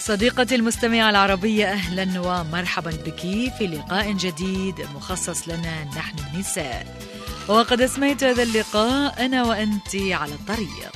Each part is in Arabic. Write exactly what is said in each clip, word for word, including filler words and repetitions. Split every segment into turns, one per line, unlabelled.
صديقتي المستمعة العربية، أهلا ومرحبا بك في لقاء جديد مخصص لنا نحن النساء. وقد أسميت هذا اللقاء أنا وأنت على الطريق.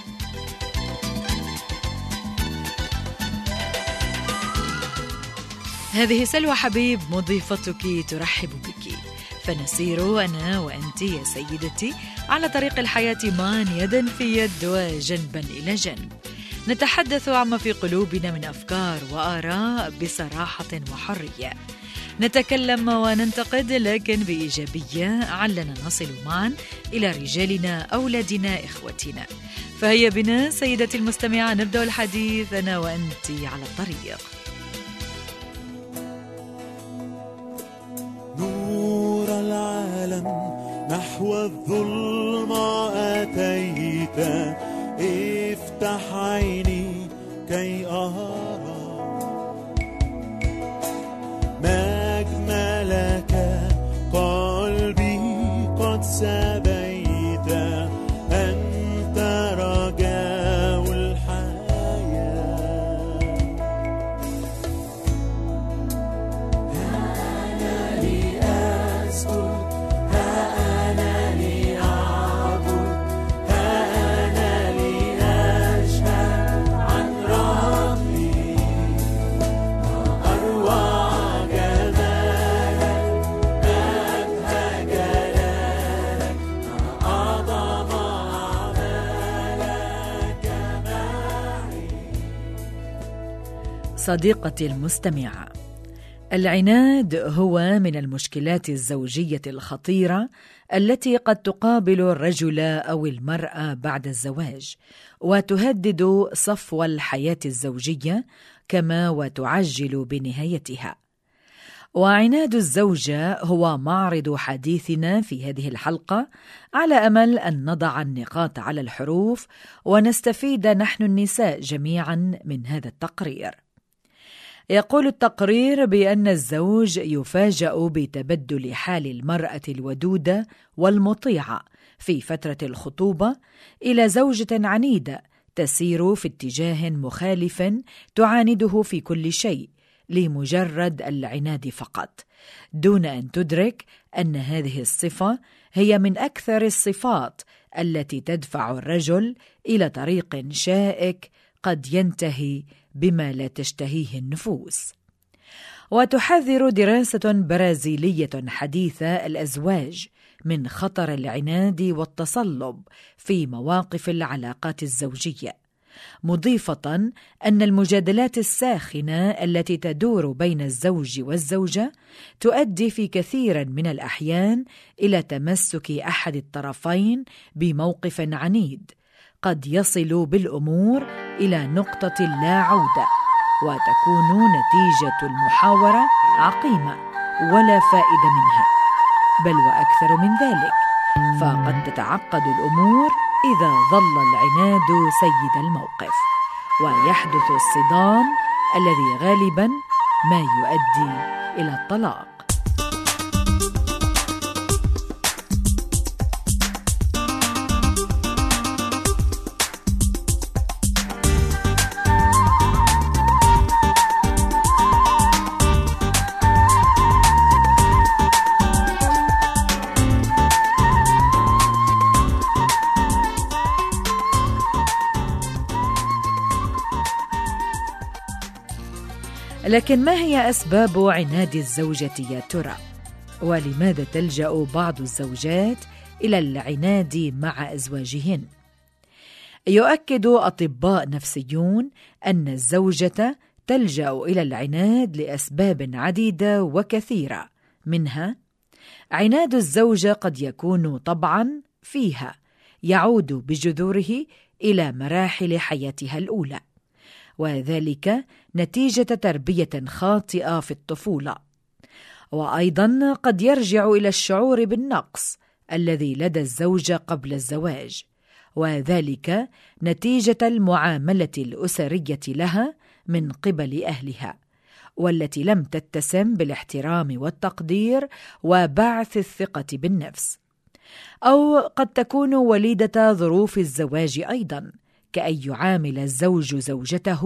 هذه سلوى حبيب مضيفتك ترحب بك، فنسير أنا وأنت يا سيدتي على طريق الحياة معا يدا في يد وجنبا إلى جنب، نتحدث عما في قلوبنا من أفكار وآراء بصراحة وحرية، نتكلم وننتقد لكن بإيجابية علنا نصل معا إلى رجالنا، أولادنا، إخوتنا. فهيا بنا سيدتي المستمعة نبدأ الحديث أنا وأنت على الطريق.
نور العالم نحو الظلمة أتيت، افتح عيني كي أرى ما أجملك، قلبي قد سبيت، أنت رجاء الحياة. أنا لي أسكت، أنا لي أعبد، أنا لي أشهد عن ربي، أروع جمالك، أبهى جلالك، أعظم أعمالك معي.
صديقتي المستمعة، العناد هو من المشكلات الزوجية الخطيرة التي قد تقابل الرجل أو المرأة بعد الزواج، وتهدد صفو الحياة الزوجية كما وتعجل بنهايتها. وعناد الزوجة هو معرض حديثنا في هذه الحلقة، على أمل أن نضع النقاط على الحروف ونستفيد نحن النساء جميعا من هذا التقرير. يقول التقرير بأن الزوج يفاجأ بتبدل حال المرأة الودودة والمطيعة في فترة الخطوبة إلى زوجة عنيدة تسير في اتجاه مخالف تعانده في كل شيء لمجرد العناد فقط، دون أن تدرك أن هذه الصفة هي من أكثر الصفات التي تدفع الرجل إلى طريق شائك قد ينتهي بما لا تشتهيه النفوس. وتحذر دراسة برازيلية حديثة الأزواج من خطر العناد والتصلب في مواقف العلاقات الزوجية، مضيفة أن المجادلات الساخنة التي تدور بين الزوج والزوجة تؤدي في كثير من الأحيان إلى تمسك أحد الطرفين بموقف عنيد قد يصل بالأمور إلى نقطة لا عودة، وتكون نتيجة المحاورة عقيمة ولا فائدة منها، بل وأكثر من ذلك، فقد تتعقد الأمور إذا ظل العناد سيد الموقف، ويحدث الصدام الذي غالبا ما يؤدي إلى الطلاق. لكن ما هي أسباب عناد الزوجة يا ترى؟ ولماذا تلجأ بعض الزوجات إلى العناد مع أزواجهن؟ يؤكد أطباء نفسيون أن الزوجة تلجأ إلى العناد لأسباب عديدة وكثيرة، منها عناد الزوجة قد يكون طبعاً فيها يعود بجذوره إلى مراحل حياتها الأولى، وذلك نتيجة تربية خاطئة في الطفولة. وأيضا قد يرجع إلى الشعور بالنقص الذي لدى الزوجة قبل الزواج، وذلك نتيجة المعاملة الأسرية لها من قبل أهلها، والتي لم تتسم بالاحترام والتقدير وبعث الثقة بالنفس. أو قد تكون وليدة ظروف الزواج أيضا، كأن يعامل الزوج زوجته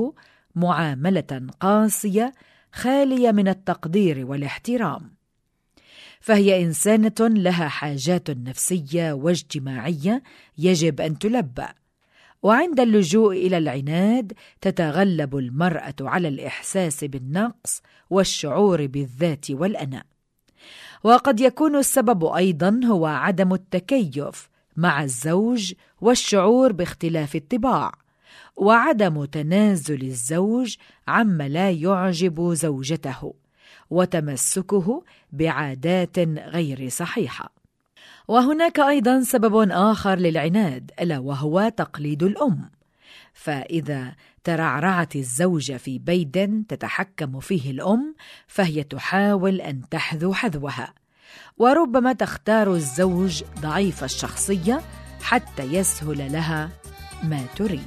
معاملة قاسية خالية من التقدير والاحترام، فهي إنسانة لها حاجات نفسية واجتماعية يجب أن تلبى، وعند اللجوء إلى العناد تتغلب المرأة على الإحساس بالنقص والشعور بالذات والأنا. وقد يكون السبب أيضا هو عدم التكيف مع الزوج والشعور باختلاف الطباع، وعدم تنازل الزوج عما لا يعجب زوجته، وتمسكه بعادات غير صحيحة. وهناك أيضا سبب آخر للعناد، ألا وهو تقليد الأم. فإذا ترعرعت الزوجة في بيت تتحكم فيه الأم، فهي تحاول أن تحذو حذوها، وربما تختار الزوج ضعيف الشخصية حتى يسهل لها ما تريد.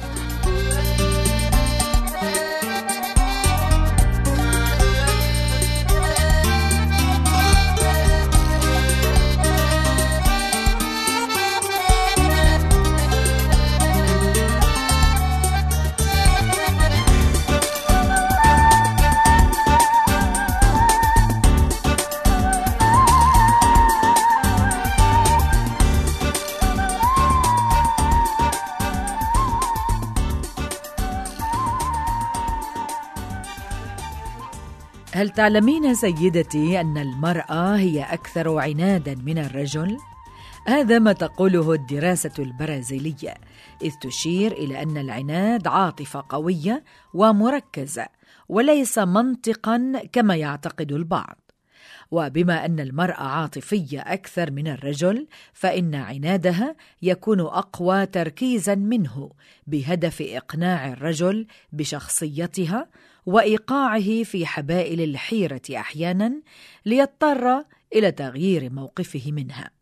هل تعلمين سيدتي أن المرأة هي أكثر عناداً من الرجل؟ هذا ما تقوله الدراسة البرازيلية، إذ تشير إلى أن العناد عاطفة قوية ومركزة وليس منطقاً كما يعتقد البعض. وبما أن المرأة عاطفية أكثر من الرجل، فإن عنادها يكون أقوى تركيزاً منه بهدف إقناع الرجل بشخصيتها وإيقاعه في حبائل الحيرة أحياناً ليضطر إلى تغيير موقفه منها.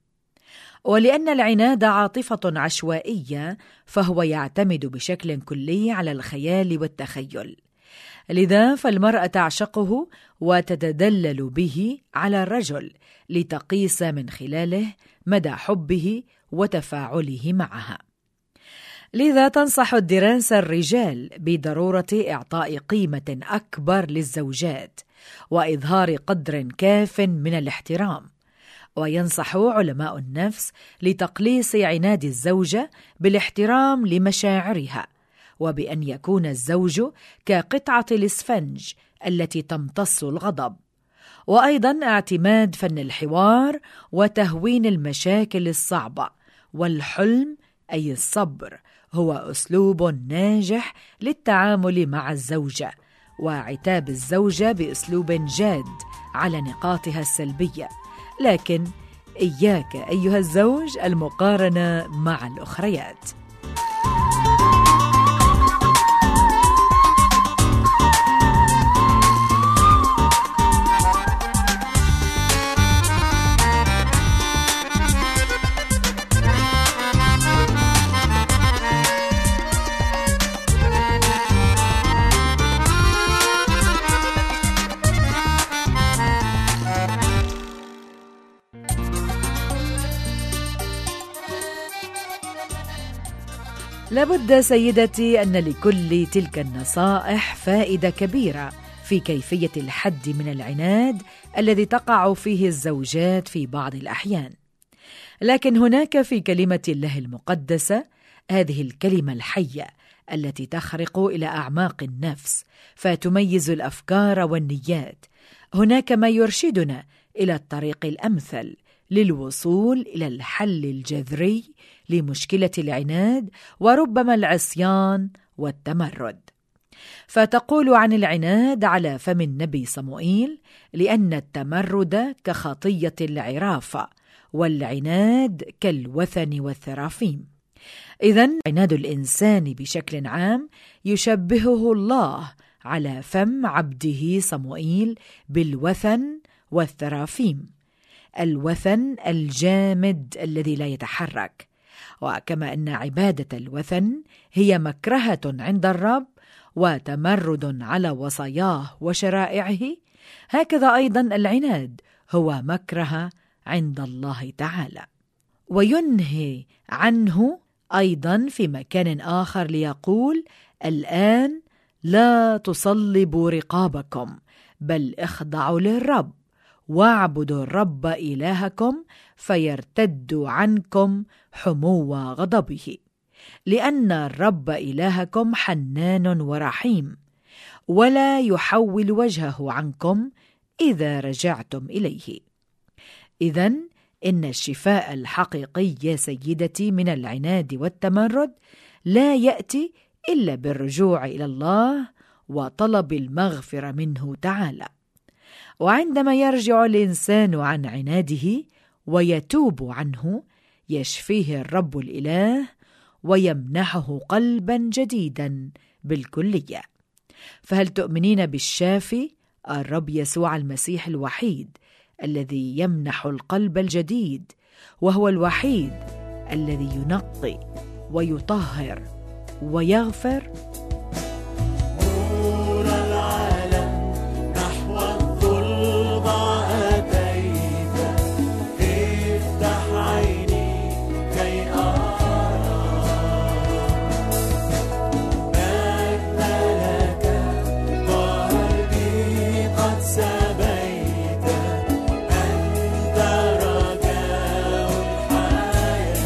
ولأن العناد عاطفة عشوائية، فهو يعتمد بشكل كلي على الخيال والتخيل، لذا فالمرأة تعشقه وتتدلل به على الرجل لتقيس من خلاله مدى حبه وتفاعله معها. لذا تنصح الدراسة الرجال بضرورة إعطاء قيمة أكبر للزوجات وإظهار قدر كاف من الاحترام، وينصح علماء النفس لتقليص عناد الزوجة بالاحترام لمشاعرها، وبأن يكون الزوج كقطعة الإسفنج التي تمتص الغضب، وأيضا اعتماد فن الحوار وتهوين المشاكل الصعبة، والحلم أي الصبر هو أسلوب ناجح للتعامل مع الزوجة، وعتاب الزوجة بأسلوب جاد على نقاطها السلبية، لكن إياك أيها الزوج المقارنة مع الأخريات. لابد سيدتي أن لكل تلك النصائح فائدة كبيرة في كيفية الحد من العناد الذي تقع فيه الزوجات في بعض الأحيان. لكن هناك في كلمة الله المقدسة هذه الكلمة الحية التي تخرق إلى أعماق النفس فتميز الأفكار والنيات. هناك ما يرشدنا إلى الطريق الأمثل للوصول إلى الحل الجذري لمشكلة العناد وربما العصيان والتمرد. فتقول عن العناد على فم النبي صموئيل: لأن التمرد كخطية العرافة والعناد كالوثن والثرافيم. إذن عناد الإنسان بشكل عام يشبهه الله على فم عبده صموئيل بالوثن والثرافيم. الوثن الجامد الذي لا يتحرك، وكما أن عبادة الوثن هي مكرهة عند الرب وتمرد على وصاياه وشرائعه، هكذا أيضا العناد هو مكره عند الله تعالى. وينهي عنه أيضا في مكان آخر ليقول: الآن لا تصلبوا رقابكم، بل اخضعوا للرب، واعبدوا الرب إلهكم فيرتد عنكم حمو غضبه، لأن الرب إلهكم حنان ورحيم، ولا يحول وجهه عنكم إذا رجعتم إليه. إذن إن الشفاء الحقيقي يا سيدتي من العناد والتمرد لا يأتي إلا بالرجوع إلى الله وطلب المغفرة منه تعالى. وعندما يرجع الإنسان عن عناده ويتوب عنه يشفيه الرب الإله ويمنحه قلبا جديدا بالكلية. فهل تؤمنين بالشافي الرب يسوع المسيح الوحيد الذي يمنح القلب الجديد، وهو الوحيد الذي ينقي ويطهر ويغفر؟
نور العالم نحو الظلمة أتيت، افتح عيني كي أرى مجد لك، قلبي قد سبيت، أنت رجاء الحياة.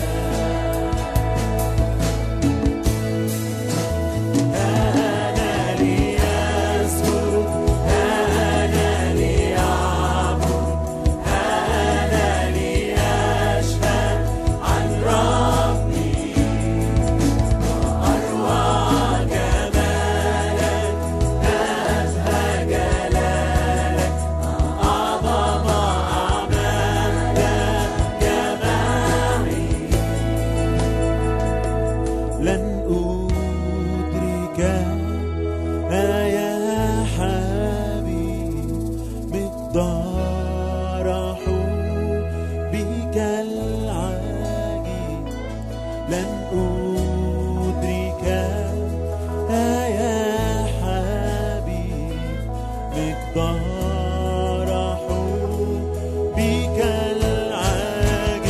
أنا لي أسجد، أنا لي أعبد، أنا لي أشهد عن ربي، أروع جمالك، أبهى جلالك، أعظم أعمالك يا معي. لن أدرك يا حبيب مقدار حبك العجيب، لن أدرك يا حبيب مقدار حبك العجيب،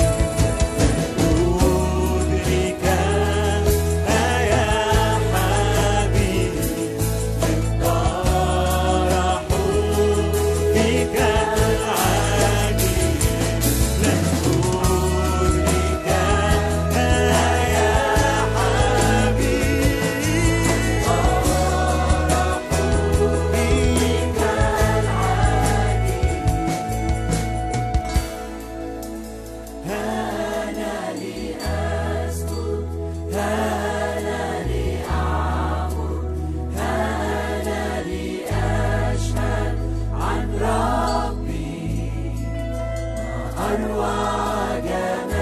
أدرك يا حبيب مقدار حبك العجيب، لن أدرك يا أروع جمال